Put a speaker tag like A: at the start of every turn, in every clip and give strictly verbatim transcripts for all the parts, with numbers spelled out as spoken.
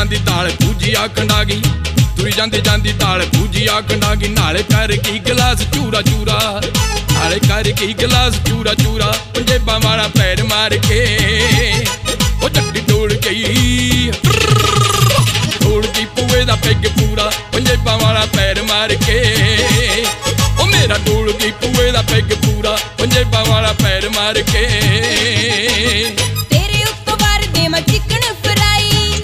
A: ਜਾਂਦੀ ਤਾਲ ਪੂਜੀ ਆਖਣ ਆ ਗਈ, ਤੁਰੀ ਜਾਂਦੀ ਜਾਂਦੀ ਤਾਲ ਪੂਜੀ ਆਖਣ ਆ ਗਈ। ਨਾਲੇ ਕਰ ਗਈ ਗਲਾਸ ਚੂਰਾ ਚੂਰਾ, ਨਾਲੇ ਕਰ ਗਈ ਗਲਾਸ ਚੂਰਾ ਚੂਰਾ, ਪੰਜੇਬਾਂ ਵਾਲਾ ਪੈਰ ਮਾਰ ਕੇ ਉਹ ਜੱਟੀ ਡੋਲ ਗਈ, ਡੋਲ ਗਈ ਪੂਏ ਦਾ ਪੈਗ ਪੂਰਾ, ਪੰਜੇਬਾਂ ਵਾਲਾ ਪੈਰ ਮਾਰ ਕੇ ਉਹ ਮੇਰਾ ਡੋਲ ਗਈ ਪੂਏ ਦਾ ਪੈਗ ਪੂਰਾ, ਪੰਜੇਬਾਂ ਵਾਲਾ ਪੈਰ ਮਾਰ ਕੇ।
B: ਤੇਰੇ ਉੱਤੋਂ ਵਾਰ ਦੇ ਮੈਂ ਚਿਕਨ ਫਰਾਈ,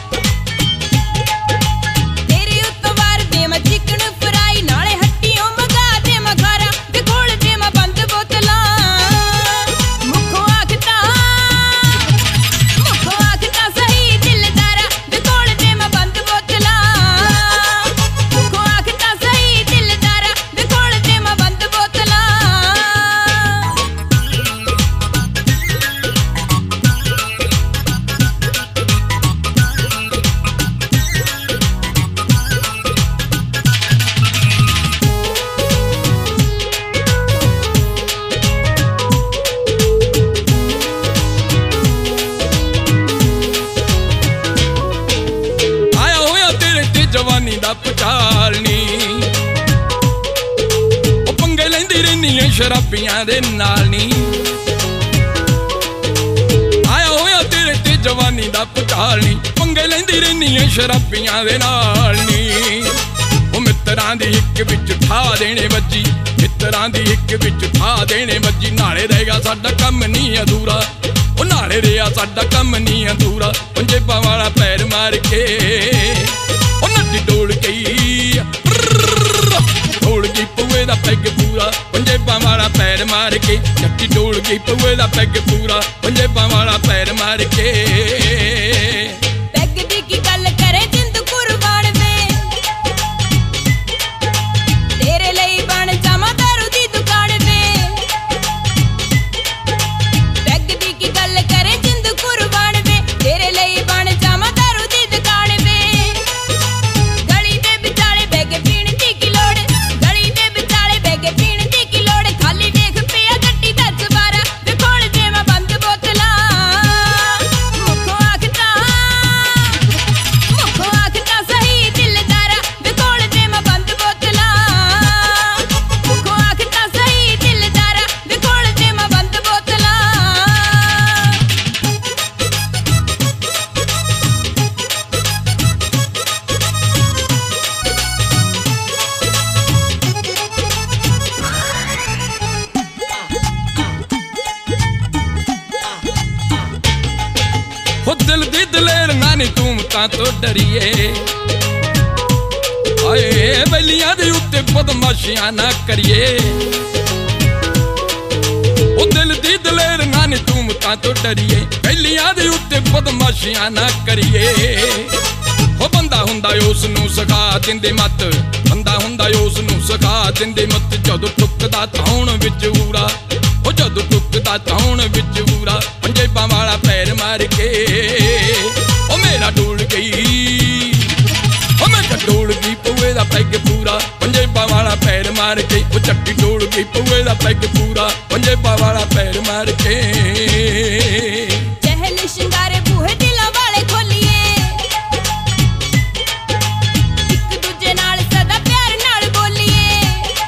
B: ਤੇਰੇ ਉੱਤੋਂ ਵਾਰ ਦੇ ਮੈਂ ਚਿਕਨ ਫਰਾਈ, ਨਾਲੇ ਹੱਟੀਆਂ ਮਗਾ ਦੇ ਮੈਂ ਖਾਰਾ ਤੇ ਖੋਲ ਦੇ ਮੈਂ ਬੰਦ ਬੋਤਲਾਂ। ਮੁੱਖੋਂ ਆਖਤਾ ਮੁੱਖੋਂ ਆਖਤਾ ਸਹੀ ਦਿਲਦਾਰਾ ਤੇ ਖੋਲ ਦੇ ਮੈਂ ਬੰਦ ਬੋਤਲਾਂ। ਮੁੱਖੋਂ ਆਖਤਾ ਸਹੀ ਦਿਲਦਾਰਾ ਤੇ ਖੋਲ ਦੇ ਮੈਂ ਬੰਦ ਬੋਤਲਾਂ।
A: ਜਵਾਨੀ ਦਾ ਪਚਾਲ ਨੀ ਉਹ ਪੰਗੇ ਲੈਂਦੀ ਰਹਿੰਦੀ ਸ਼ਰਾਬੀਆਂ ਦੇ ਨਾਲ ਨੀ, ਆਇਆ ਹੋਇਆ ਤੇਰੇ ਤੇ ਜਵਾਨੀ ਦਾ ਪਚਾਲ ਨੀ, ਪੰਗੇ ਲੈਂਦੀ ਰਹਿੰਦੀ ਸ਼ਰਾਬੀਆਂ ਦੇ ਨਾਲ ਨੀ। ਉਹ ਮਿੱਤਰਾਂ ਦੀ ਇੱਕ ਵਿੱਚ ਠਾ ਦੇਣੇ ਵੱਜੀ, ਮਿੱਤਰਾਂ ਦੀ ਇੱਕ ਵਿੱਚ ਠਾ ਦੇਣੇ ਵੱਜੀ, ਨਾਲੇ ਰਹੇਗਾ ਸਾਡਾ ਕੰਮ ਨਹੀਂ ਅਧੂਰਾ, ਉਹ ਨਾਲੇ ਰਿਹਾ ਸਾਡਾ ਕੰਮ ਨਹੀਂ ਅਧੂਰਾ, ਪੰਜੇਬਾਂ ਵਾਲਾ ਪੈਰ ਮਾਰ ਕੇ ਉਹ ਨੱਡੀ ਡੋਲ ਗਈ, ਡੋਲ ਗਈ ਪੂਏ ਦਾ ਪੈਗ ਪੂਰਾ, ਪੰਜੇਬਾਂ ਵਾਲਾ ਪੈਰ ਮਾਰ ਕੇ, ਨੱਡੀ ਡੋਲ ਗਈ ਪੂਏ ਦਾ ਪੈਗ ਪੂਰਾ, ਪੰਜੇਬਾਂ ਵਾਲਾ ਪੈਰ ਮਾਰ ਕੇ।
B: ਪੈਗ ਦੀ ਕੀ ਗੱਲ ਕਰੇ ਜਿੰਦ ਕੁਰਬਾਨ ਵੇ, ਤੇਰੇ ਲਈ ਬਣ ਜਾਵਾਂ ਦਾਰੂ ਦੀ ਦੁਕਾਨ ਵੇ। ਪੈਗ ਦੀ ਕੀ ਗੱਲ ਕਰੇ ਜਿੰਦ ਕੁਰਬਾਨ ਵੇ, ਤੇਰੇ ਲਈ ਬਣ ਜਾਵਾਂ ਦਾਰੂ ਦੀ ਦੁਕਾਨ ਵੇ। ਗਲੀ ਦੇ ਵਿਚਾਲੇ ਬਹਿ ਕੇ ਪੀਣ ਦੀ ਕੀ ਲੋੜ, ਗਲੀ ਦੇ ਵਿਚਾਲੇ ਬਹਿ ਕੇ ਪੀਣ ਦੀ ਕੀ ਲੋੜ, ਖਾਲੀ ਵੇਖ ਪਿਆ ਗੱਡੀ ਦਾ ਚਬਾਰਾ ਵੇ ਖੋਲ ਦੇ ਮੈਂ ਬੰਦ ਬੋਤਲਾਂ। ਮੁੱਖੋਂ ਆਖਤਾ ਮੁੱਖੋਂ ਆਖਤਾ ਸਹੀ ਦਿਲਦਾਰਾ ਵੇ ਖੋਲ ਦੇ ਮੈਂ ਬੰਦ ਬੋਤਲਾਂ। ਮੁੱਖੋਂ ਆਖਤਾ ਸਹੀ ਦਿਲਦਾਰਾ ਵੇ ਖੋਲ ਦੇ ਮੈਂ ਬੰਦ ਬੋਤਲਾਂ।
A: ਉਹ ਦਿਲ ਦੀ ਦਲੇਰ ਨਾਨੀ ਤੂੰ ਤਾਂ ਤੋਂ ਡਰੀਏ, ਆਏ ਬੈਲੀਆਂ ਦੇ ਉੱਤੇ ਬਦਮਾਸ਼ੀਆਂ ਨਾ ਕਰੀਏ। ਉਹ ਦਿਲ ਦੀ ਦਲੇਰ ਨਾਨੀ ਤੂੰ ਤਾਂ ਤੋਂ ਡਰੀਏ, ਬੈਲੀਆਂ ਦੇ ਉੱਤੇ ਬਦਮਾਸ਼ੀਆਂ ਨਾ ਕਰੀਏ। ਉਹ ਬੰਦਾ ਹੁੰਦਾ ਉਸ ਨੂੰ ਸਿਖਾ ਦਿੰਦੇ ਮੱਤ, ਬੰਦਾ ਹੁੰਦਾ ਉਸ ਨੂੰ ਸਿਖਾ ਦਿੰਦੇ ਮੱਤ, ਜਦੋਂ ਟੁੱਕਦਾ ਧੌਣ ਵਿੱਚ ਊਰਾ, ਉਹ ਜਦੋਂ ਟੁੱਕਦਾ ਧੌਣ ਵਿੱਚ ਊਰਾ, ਪੰਜੇਬਾਂ ਵਾਲਾ ਪੈਰ ਮਾਰ ਕੇ ਉਹ ਮੇਰਾ ਡੋਲ ਗਈ, ਉਹ ਮੈਂ ਡੋਲ ਗਈ ਪੂਏ ਦਾ ਪੈਗ ਪੂਰਾ, ਪੰਜੇਬਾਂ ਵਾਲਾ ਪੈਰ ਮਾਰ ਕੇ ਉਹ ਚੱਟੀ ਡੋਲ ਗਈ ਪੂਏ ਦਾ ਪੈਗ ਪੂਰਾ, ਪੰਜੇਬਾਂ ਵਾਲਾ ਪੈਰ ਮਾਰ ਕੇ।
B: ਚਹਿਲ ਸ਼ਿੰਗਾਰੇ ਬੂਹੇ ਦਿਲਾਂ ਵਾਲੇ ਖੋਲੀਏ, ਇੱਕ ਦੂਜੇ ਨਾਲ ਸਦਾ ਪਿਆਰ ਨਾਲ ਬੋਲੀਏ।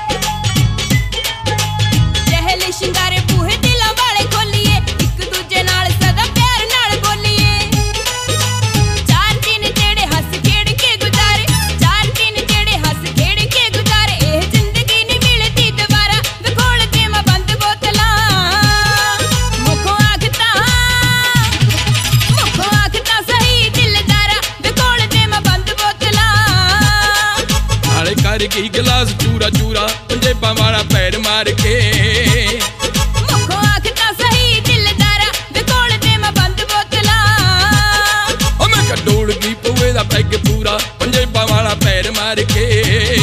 B: ਚਹਿਲ ਸ਼ਿੰਗਾਰੇ ਬੂਹੇ ਦਿਲਾਂ ਵਾਲੇ ਖੋਲੀਏ, ਇੱਕ ਦੂਜੇ ਨਾਲ ਸਦਾ ਪਿਆਰ ਨਾਲ ਬੋਲੀਏ। ਚਾਰ ਦਿਨ ਜਿਹੜੇ ਹੱਸ ਖੇਡ ਕੇ ਗੁਜ਼ਾਰੇ, ਚਾਰ ਦਿਨ ਜਿਹੜੇ ਹੱਸ ਖੇਡ ਕੇ ਗੁਜ਼ਾਰੇ, ਇਹ ਜ਼ਿੰਦਗੀ ਨਹੀਂ ਮਿਲਦੀ ਦੁਬਾਰਾ ਵੇ ਖੋਲ ਦੇ ਮੈਂ ਬੰਦ ਬੋਤਲਾਂ। ਮੁੱਖੋਂ ਆਖਤਾ ਮੁੱਖੋਂ ਆਖਤਾ ਸਹੀ ਦਿਲਦਾਰਾ ਵੇ ਖੋਲ ਦੇ ਮੈਂ ਬੰਦ ਬੋਤਲਾਂ।
A: ਨਾਲੇ ਕਰ ਗਈ ਗਲਾਸ ਚੂਰਾ ਚੂਰਾ, ਪੰਜੇਬਾਂ ਵਾਲਾ ਪੈਰ ਮਾਰ ਕੇ।
B: ਮੁੱਖੋਂ ਆਖਤਾ ਸਹੀ ਦਿਲਦਾਰਾ ਵੇ ਖੋਲ ਦੇ ਮੈਂ ਬੰਦ ਬੋਤਲਾਂ।
A: ਉਹ ਮੈਂ ਡੋਲ ਗਈ ਪੂਏ ਦਾ ਪੈਗ ਪੂਰਾ, ਪੰਜੇਬਾਂ ਵਾਲਾ ਪੈਰ ਮਾਰ ਕੇ।